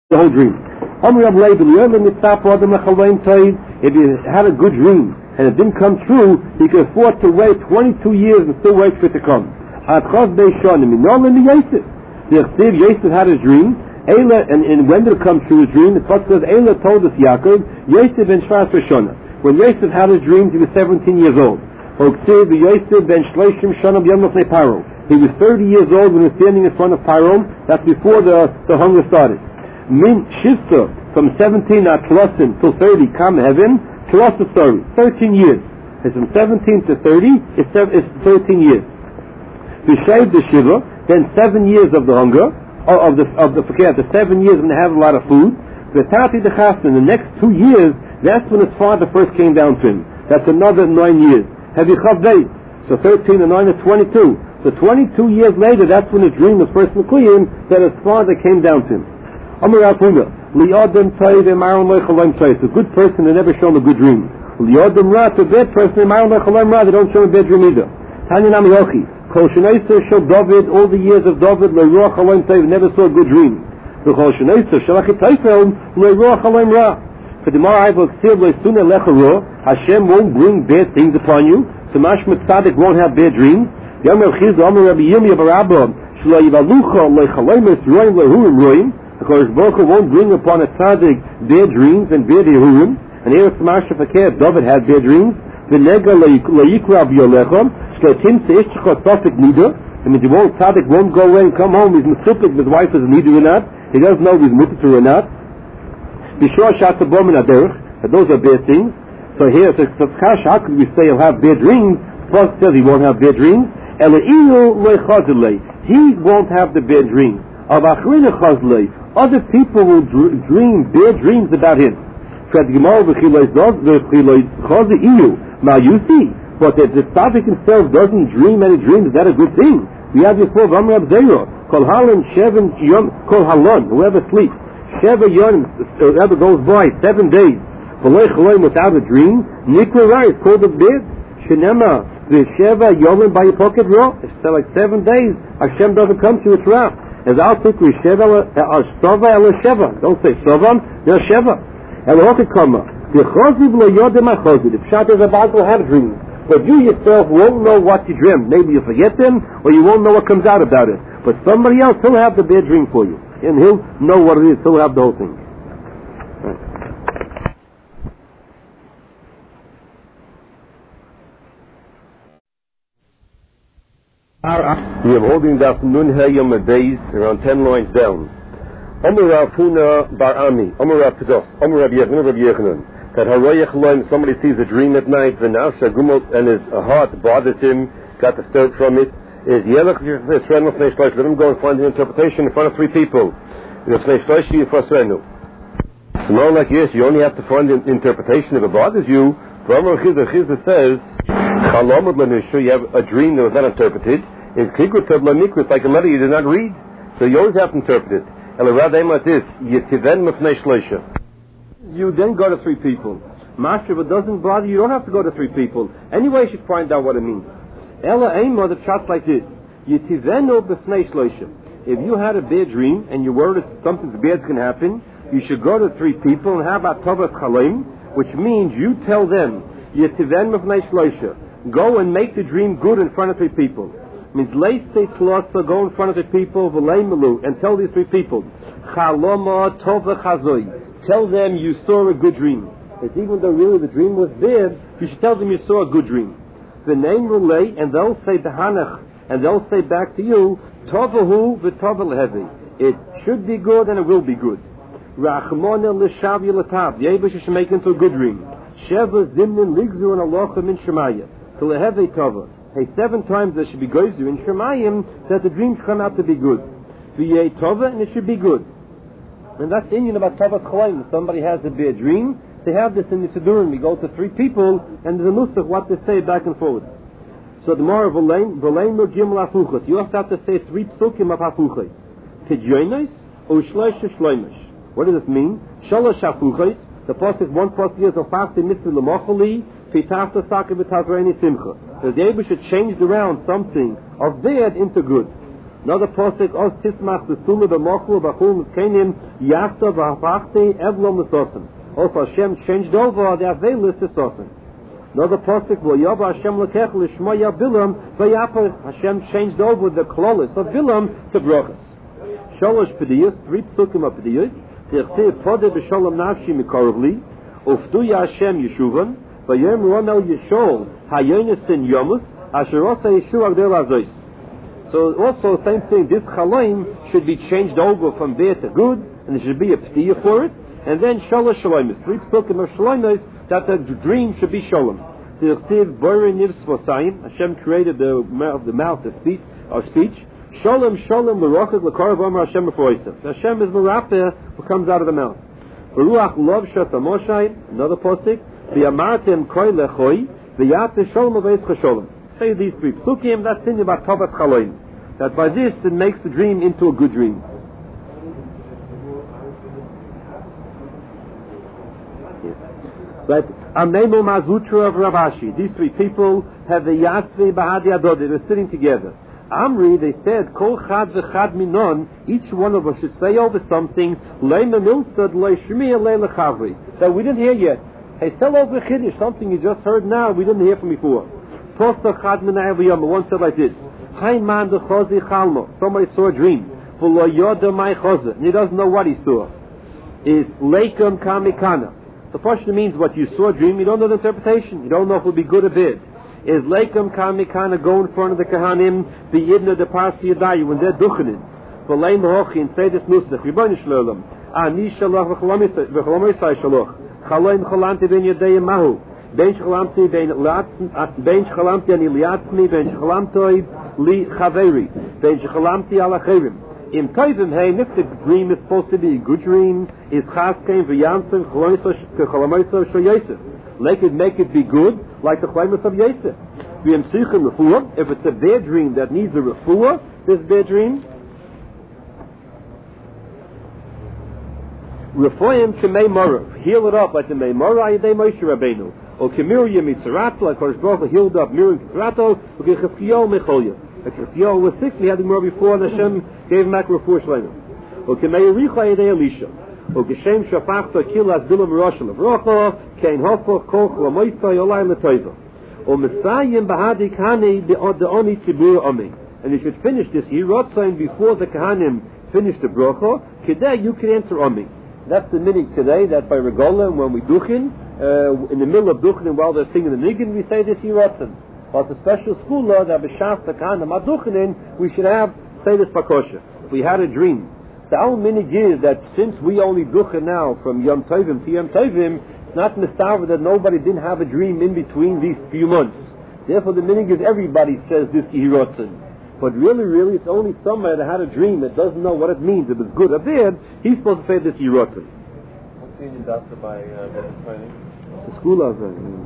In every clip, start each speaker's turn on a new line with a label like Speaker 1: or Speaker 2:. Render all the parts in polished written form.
Speaker 1: the whole dream. If he had a good dream and it didn't come true, he could afford to wait 22 years and still wait for it to come. Yosef had his dream, and when did it come true, his dream? The Pasuk says, Eila told us Yaakov, Yosef ben Shvas Rishona. When Yosef had his dreams, he was 17 years old. He was 30 years old when he was standing in front of Paro. That's before the hunger started. Min Shivsa, from 17 at Tlosin till 30, come heaven, Tlosin 13 years. It's from 17 to 30, it's 13 years. B'Shav the Shiva, then 7 years of the hunger, the 7 years when they have a lot of food. The Tati the Chastan, the next 2 years, that's when his father first came down to him. That's another 9 years. Have you Chavdei? So 13 and 9 is 22. So 22 years later, that's when his dream was first McLean, that his father came down to him. Amar Afuna, Li'adam Taiv Emaron Lechalim Taiv. A good person, they never show him a good dream. Li'adam Ra, a bad person, Emaron Lechalim Ra, they don't show him a bad dream either. Tanya Nami Yochi, Kol Shanaisa showed David, all the years of David, Le'roach Chalim Taiv, never saw a good dream. The Kol Shanaisa Shalachit Taifel, Le'roach Chalim Ra. For the Mara Ivo Ksir Le'suna Lecha Hashem won't bring bad things upon you, so Mashmat Tzaddik won't have bad dreams. Yamar Chizda, Amar Rabbi Yirmiyah Barabba, Shlo Yivalucha Le'chalemis Roim Le'hurim Roim. The Kodesh Baruch Hu won't bring upon a tzaddik bad dreams and bad Yehurim. And here it's Masha Fakir, David had bad dreams. V'nega Le'yikra B'yolecha, Shlotim Se'ishchot Tafik Nida. I mean, the won't tzaddik won't go away and come home, he's Mesupik, his wife is Nida or not. He doesn't know if he's Mutiter or not. B'shor Shatabom and Aderech, but those are bad things. So here it's Tzadkash, how could we say he'll have bad dreams? First says he won't have bad dreams. Ele'ilu Le'chazilei, he won't have the bad dreams. Of Achrina Chazlei, other people will dream bad dreams about him. But if the tzaddik himself doesn't dream any dreams, is that a good thing? We have before Vamrab Zera, Kol Halon Sheven Yom Kol Halon, whoever sleeps, Sheva Yom, whoever goes by 7 days, without a dream, Nikra Rai, it's called a bed. Shenema, the Sheva Yom by your pocket raw. It's like 7 days, Hashem doesn't come to its wrath. As I'll think we Sheva Ela Sheva. Don't say Sovam, no Sheva. Ela Hokikama. The Chazib Lo Yodem HaChazib. The Pshat is about to have dreams. But you yourself won't know what you dreamt. Maybe you forget them, or you won't know what comes out about it. But somebody else, he'll have the bad dream for you. And he'll know what it is. He'll have the whole thing. We are holding the afternoon Hayom days around 10 lines down. Omer Rafuna Bar Ami, Omer Rav Pedos, Omer Rav Yechanan, that Haroyach Loim, somebody sees a dream at night, V'nafsha Gumot, and his heart bothers him, got disturbed from it, is Yelach Yisrael Fnei Shlosh, let him go and find an interpretation in front of 3 people. Fnei Shlosh Yifrasrenu. So now like yes, you only have to find an interpretation if it bothers you. Omer Chizda says, Chalomot Lanishu, you have a dream that was not interpreted, is Kikutov Lamikrut, like a letter you did not read. So you always have to interpret it. You then go to 3 people. Master, if it doesn't bother you, you don't have to go to 3 people. Anyway, you should find out what it means. Ella Aimah, the chat's like this. If you had a bad dream and you're worried that something bad's going to happen, you should go to 3 people and have a Tovat Chalim, which means you tell them, go and make the dream good in front of 3 people. Means go in front of the people and tell these 3 people, tell them you saw a good dream. It's even though really the dream was bad, you should tell them you saw a good dream. The name relay, and they'll say behanach, and they'll say back to you, tovahu v'tovel heavy. It should be good and it will be good. Rachmona l'shav yelatab. The Eibush should make into a good dream. Sheva zimnin ligzu and alocha min shemaya. Till a heavy tova. Hey, 7 times there should be goizu in Shemayim that the dream should come out to be good. V'yei tova, and it should be good. And that's Indian about Tovat Chalayim. If somebody has a bad dream, they have this in the Sidurim. We go to 3 people, and there's a list of what they say back and forward. So the more of V'lein no gimel hafuchos. You also have to say 3 psukim of hafuchos. Pidyonos, u'shlosh shloimish. What does it mean? Shalosh hafuchos. The pasuk 1 pasuk is ofasti mitzvah l'mochali. So the Rebbe should change around something of bad into good. Another posik, Os tismach besula b'mochlu b'chul miskenim yafta v'hapachti evlo mesosim. Also Hashem changed over the avelis to sosim. Another posik, V'yava Hashem lekech l'shmoya Bilam v'yapach. Hashem changed over the klolis of Bilam to brochas. Shalosh pediyus, 3 psukim of pediyus. Tichtiv podeh b'sholom nafshi mikorvli. Ufduya Hashem yeshuvan. V'yem ronel yeshol hayonesin yomus. Asher osa yeshu agdel azois. So also same thing, this chaloim should be changed over from bad to good, and there should be a p'tiyah for it. And then shalosh shalomis, 3 psukim of shalomis, that the dream should be shalom. Hashem created the mouth, the speech. Shalom, shalom, l'rochad l'karav Omer Hashem b'foisav. Hashem is merapeh who comes out of the mouth. V'ruach lov shas hamoshai, another postik. V'yamartem koi lechoi, v'yate shalom aveischah shalom. Say these 3 psukim, that's in about Tovas Chaloim. That by this it makes the dream into a good dream. Right? Amnemu Mazutra of Ravashi. These 3 people have the Yasvi Bahadi Adodi. They're sitting together. Amri, they said, Kol Chad v'Chad Minon, each one of us should say over something, Leima Milsad Leishmiya Leilachavri, that we didn't hear yet. Hey, tell over Chiddush, something you just heard now, we didn't hear from before. Posta Chad Minay V'Yom, one said like this, Hay Man de Chozi Chalmo, somebody saw a dream, V'lo Yoda Mai Choza, and he doesn't know what he saw. Is Leikum Kamikana. So Pashto means what you saw a dream, you don't know the interpretation, you don't know if it will be good or bad. Is Leikum Kamikana go in front of the Kahanim, the Yidna, the Parsi Yadayu, when they're duchenin. V'leim Hochi, and say this nusach, Ribono Shel Olam, Ani Shalach v'cholomisai Shalach, Chaloim Cholanti ben Yadei Mahu, Ben Cholamti ani liatzmi, Ben Cholamtoi li Chaveri, Ben Cholamti ala Chavim. In Tovim, hey, if the dream is supposed to be a good dream, is Chaskein v'yansim Cholomisai Shel Yosef. Make it be good, like the Cholomis of Yosef. V'yemsichim refuah, if it's a bad dream that needs a refuah, this bad dream, Refoim k'mei morav, heal it up like the mei morav ayidei Moshe Rabbeinu, or k'miriam mitzarato, like Kodesh Baruch Hu healed up Miriam mitzarato, or k'chefkiyo mecholya. Like Chefkiyo was sick, he had the more before, and Hashem gave him back refuah shleima. Or k'mei yericha ayidei Elisha, or k'shem shafachta kilas bilam roshel avrocha, kein hofoch koch lamoisai olay letoiva. Or Messiah bahadi kani be'odoni tzibur omi. And you should finish this Yirotzain before the Kahanim finish the bracha, kedei you can answer omi. That's the minig today, that by Regola, when we duchin, in the middle of duchin, while they're singing the niggin, we say this Yiratzen. But it's a special school law that b'shaf takana maduchinin, we should say this pakosha. We had a dream. So our minig is that since we only duchin now from Yom Tovim to Yom Tovim, it's not mistaver that nobody didn't have a dream in between these few months. So therefore the minig is everybody says this Yiratzen. But really, it's only somebody that had a dream that doesn't know what it means. If it's good or bad, he's supposed to say this Yiratzen.
Speaker 2: What's the doctor by Dennis Finding?
Speaker 1: The school has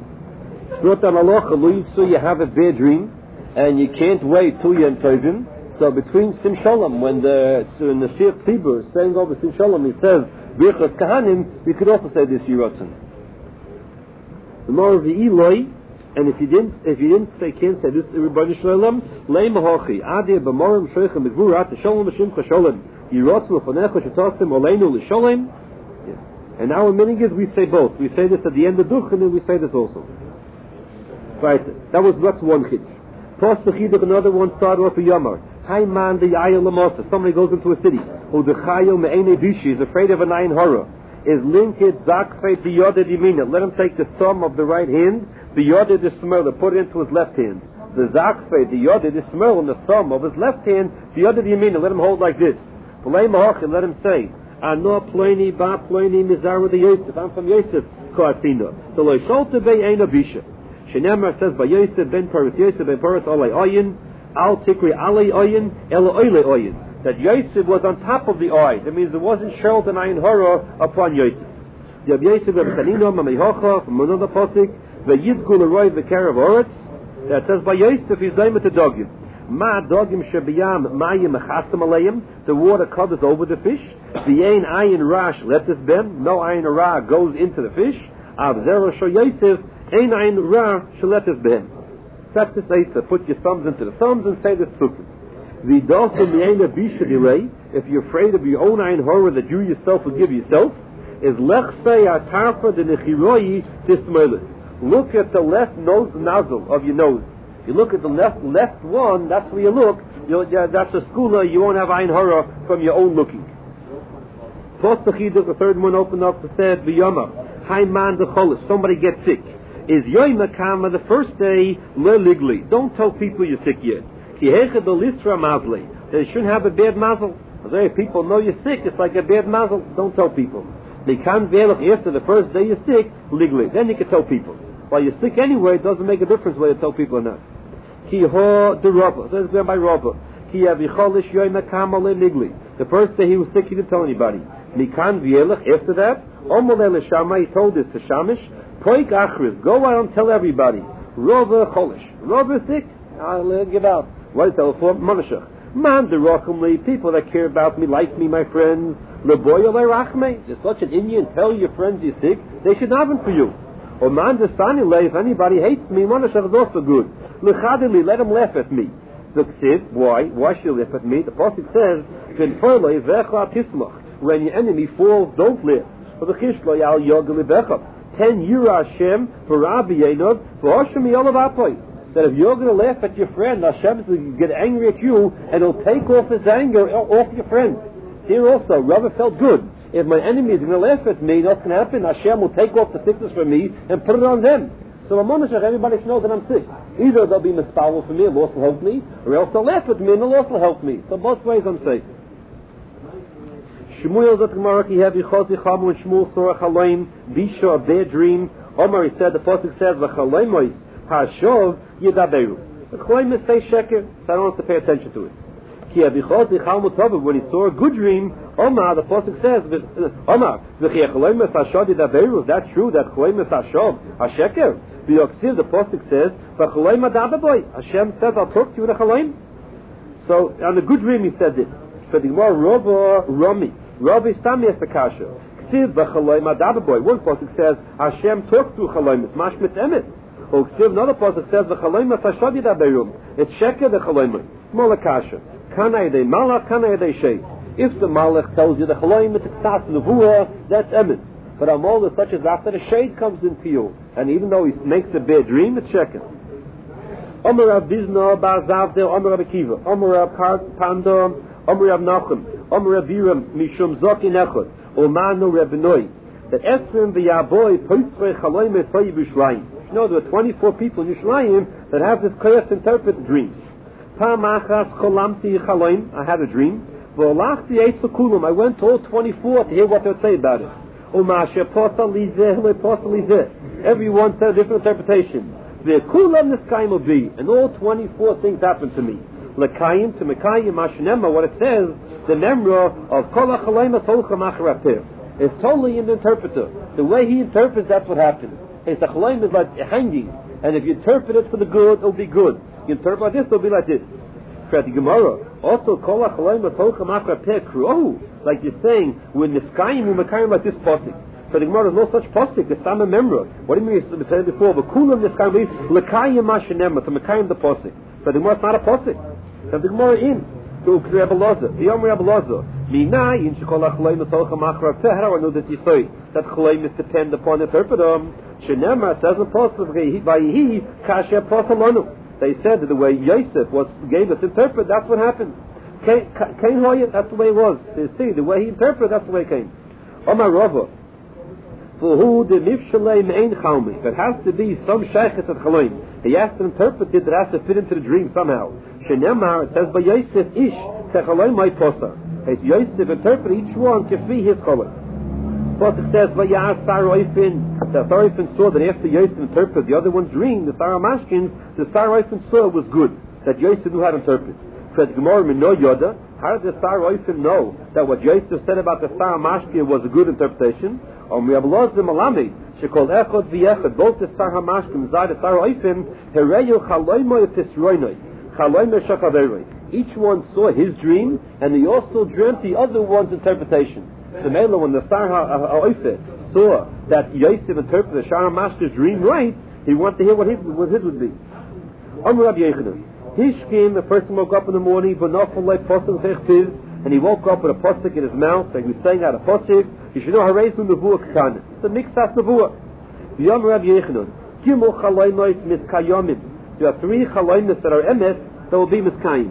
Speaker 1: so you have a bad dream, and you can't wait till Yom Tovim. So between Sim Shalom, when the Sheikh Tzibur is saying over Sim Shalom, he says Birchas Kahanim, you could also say this Yiratzen. The more of the Eloi. And if you didn't say, can't say this, everybody shalom, leima hochi, adir b'morim shoichem b'gvurat, shalom b'shimcha shalom, yirotz l'fonecha shetofim oleinu l'shalom. And our meaning is we say both. We say this at the end of duch, and then we say this also. Right, that's one chiddush. Post the chiddush, another one started off a yamar. Hai man the yayel lamosa, somebody goes into a city, who the chayo me'ene bishi, is afraid of an ayin horror, is linked zakfei biyoded yimina, let him take the thumb of the right hand, the yodid is smell, put it into his left hand. The zakfe, the yodid is smell on the thumb of his left hand, the yodid yamina, let him hold like this. Let him say, Ano pleni ba pleni mizara the Yosef, I'm from Yosef, Koatina. The lo sholta be ein abisha. Shenemar says by Yosef ben Paras olei oyin, al tikri alei oyin, elo oile oyin. That Yosef was on top of the oil. That means it wasn't shelled an ayin horror upon Yosef. The Yosef ben Tanino, Mamihocha, from another posik, the Yidgul Aroi the care of Oretz, that says by Yosef he's going to dogim. Ma dogim shebiyam mayim mechastam aleim, the water covers over the fish. The ein ayin rash let this ben, no ayin ra goes into the fish. Av zero sho Yosef, ein ayin ra shall let this ben. Set this eitzah, put your thumbs into the thumbs and say this psukim. If you're afraid of your own ein horror that you yourself will give yourself, is lechsei atarfa de nechiroi tismoilis. Look at the left nose nozzle of your nose. You look at the left one, that's where you look. That's a skula, you won't have ein horror from your own looking. The third one opened up and said, V'yama, Haiman de cholis, somebody gets sick. Is yoyma kama the first day, le ligli. Don't tell people you're sick yet. Ki hecha de lisra mazli. They shouldn't have a bad mazel. If people know you're sick, it's like a bad mazel. Don't tell people. They can't veil after the first day you're sick, legally. Then you can tell people. While you're sick anyway, it doesn't make a difference whether you tell people or not. Ki ho de rabba. So it's going by rabba. Ki avicholish yoyma kama le ligli. The first day he was sick, he didn't tell anybody. Mikan vielach, after that, Omolele Shama, he told this to Shamish, Poik Achris, go out and tell everybody, Rova Cholish, Rova sick, I'll give out. What tell for Monashach? Man derochumli, people that care about me, like me, my friends, Leboyo Lerachme, there's such an Indian, tell your friends you're sick, they should have it for you. Or man desanile, if anybody hates me, Monashach is also good. Lechadili, let him laugh at me. The Ksiv, why should you laugh at me? The Pasuk says, Ven Perle Vecha Tislach. When your enemy falls, don't live. For the Chishlo Yal Yogli Bechab. 10 Yira Hashem, for Rabbi Yenod, for Hashem Yolav Apoy. That if you're going to laugh at your friend, Hashem will get angry at you, and he'll take off his anger off your friend. Here also, Rabbi felt good. If my enemy is going to laugh at me, what's going to happen? Hashem will take off the sickness from me and put it on them. So I'm Monashach, everybody should know that I'm sick. Either they'll be mispalel for me, and the Lord will help me, or else they'll laugh at me, and the Lord will help me. So both ways I'm safe. Shmuel zot Gemara ki hevi chozi chamu and Shmuel saw a chaloim bisha a bad dream. Omar, he said, the pasuk says v'chaloimois hashov yedaberu. The chaloim say sheker, so I don't have to pay attention to it. Ki hevi chozi chamu tova, when he saw a good dream, Omar, the pasuk says Omar v'chi chaloimois hashov yedaberu. Is that true? That chaloimois hashov hasheker? V'yoksiv, the pasuk says v'chaloim adababoy. Hashem says, I'll talk to you with a chaloim. So on the good dream he said this. So the Gemara Rabba Rami. Rabbi Stami has the kasha. Ksiv b'chaloim adababoy. One pasuk says Hashem talks through chaloim. It's mashmitz emes. Or Ksiv, another pasuk says v'chaloim hashad yedaberum. It's sheker the chaloim. Mola kasha. Kana yedei malach, kana yedei shay. If the malach tells you the chaloim it's ksas nevuah, that's emes. But amal is such as after the shade comes into you, and even though he makes a bad dream, it's sheker. Omer Rav Bizna bar Zavdel, Omer Rav Akiva, Omer Rav Pandor, Omer Rav Nachum, Omer Rav Biram, Mishum Zokin Echot, Omanu Rav Benoi, that Ephraim v'Yaboy Poisrei Chaloim Esoyi B'Yishlayim. You know, there are 24 people in Yishlayim that have this koyach to interpret the dreams. Pam achas cholamti chaloim, I had a dream. V'olachti eitz l'kulam, I went to all 24 to hear what they would say about it. Umashe posa lizeh, le'posa lizeh. Everyone said a different interpretation. V'kulam niskayim will be, and all 24 things happened to me. Lekayim to Mekayim Mashnema, what it says, the memra of Kol HaChalayim HaTolcha Macharapir. It's totally in the interpreter. The way he interprets, that's what happens. It's the Chalayim is like hanging, and if you interpret it for the good, it'll be good. You interpret like this, it'll be like this. For the Gemara, also Kol HaChalayim HaTolcha Macharapir Kruohu, like you're saying, when Niskayim Mekayim like this posik. For the Gemara, there's no such posik, the Sama memra. What do you mean? We said before, but Kulam Niskayim, Lekayim Mashnema, to Mekayim the posik. For the Gemara, it's not a posik. And the Gemara in to Rebbe Loza, the Yom Rebbe Loza. Minai in Shekol HaChalayim HaTolcha Macharapeh. How do I know that you say that Chalayim is depend upon the interpreter? Shenema says in Pasuk Vayihi Kasher Pasalonu. They said that the way Yosef gave us to interpret, that's what happened. Kain Hoyet, that's the way it was. You see, the way he interpreted, that's the way it came. Omar Rava. For who the Mifshalei Mein Chalmi. There has to be some Sheikhs at Chalayim. He has to interpret it, that has to fit into the dream somehow. Shenemar, it says by Yosef Ish Techaloim my posa. As Yosef interpret each one kefi his cholot. But it says Vayas Saroifin. The Saroifin saw that after Yosef interpreted the other one's dream, the Saramashkins, the Saroifin saw was good. That Yosef knew how to interpret. Said Gemara Mino Yoda. How did the Saroifin know that what Yosef said about the Saramashkin was a good interpretation? Both the Saramashkin and the Saroifin Hereyu Chaloimoy Tisroinoi. Each one saw his dream, and he also dreamt the other one's interpretation. So Mela, when the Sar HaOife saw that Yosef interpreted the Shara Mashka's dream right, he wanted to hear what his would be. Amr Rabbi Yechanan, Hishkim, the person woke up in the morning, and he woke up with a posik in his mouth, and he was saying out a posik. You should know Harezu Nevuah Ketanis. It's a mixas Nevuah. Yom Rav Yechanan, Gimel Chaloimos Miskayomim. You have 3 Chaloimos that are emes that will be Miskayim.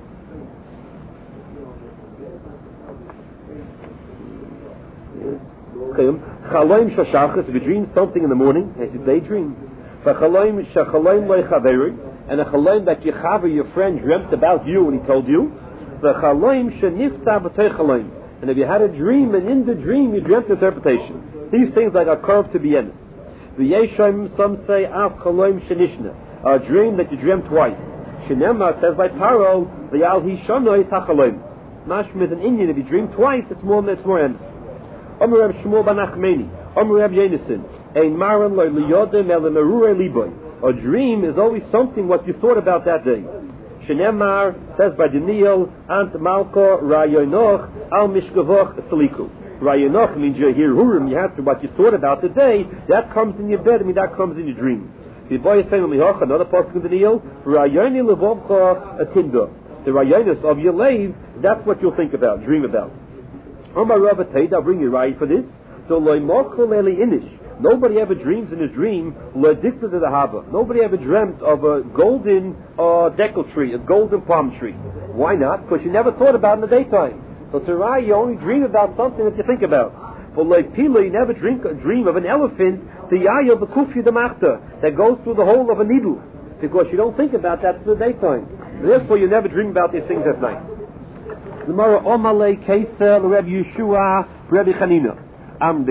Speaker 1: Chaloim Shashachas, if you dream something in the morning, it's a daydream. Chaloim Shachaloim Loichaveri, and a Chaloim that your friend dreamt about you and he told you. And if you had a dream and in the dream you dreamt interpretation, these things like are curved to be emes. Some say a dream that you dreamt twice. Shenema says by Paro, the al hishono is hachaloim. Mashma is an Indian. If you dream twice, it's more emes. Omer Reb Shmuel ben Achmeni, Omer Reb Yenison, ein maran lo liyodem el merure liboy. A dream is always something what you thought about that day. Shenemar says by Daniel, Ant Malko Rayonoch Al Mishkavoch Saliku. Rayonoch means you hear Hurim, you have to what you thought about the day, that comes in your bed, that comes in your dream. The boy is saying another part of Daniel, Rayoni Levovcha Atinda. The Rayonis of your lave, that's what you'll think about, dream about. Omar Rabba Tate, I'll bring you right for this. So Loimokol Eli Inish. Nobody ever dreams in his dream, Ledikta to the Haba. Nobody ever dreamt of a golden deckle tree, a golden palm tree. Why not? Because you never thought about it in the daytime. So Sarai, you only dream about something that you think about. But like Pila, you never dream of an elephant, the Yayo B'Kufi D'Machta, that goes through the hole of a needle. Because you don't think about that in the daytime. Therefore, you never dream about these things at night. The Mara Omale Kesa, Reb Yeshua, Reb Chanina.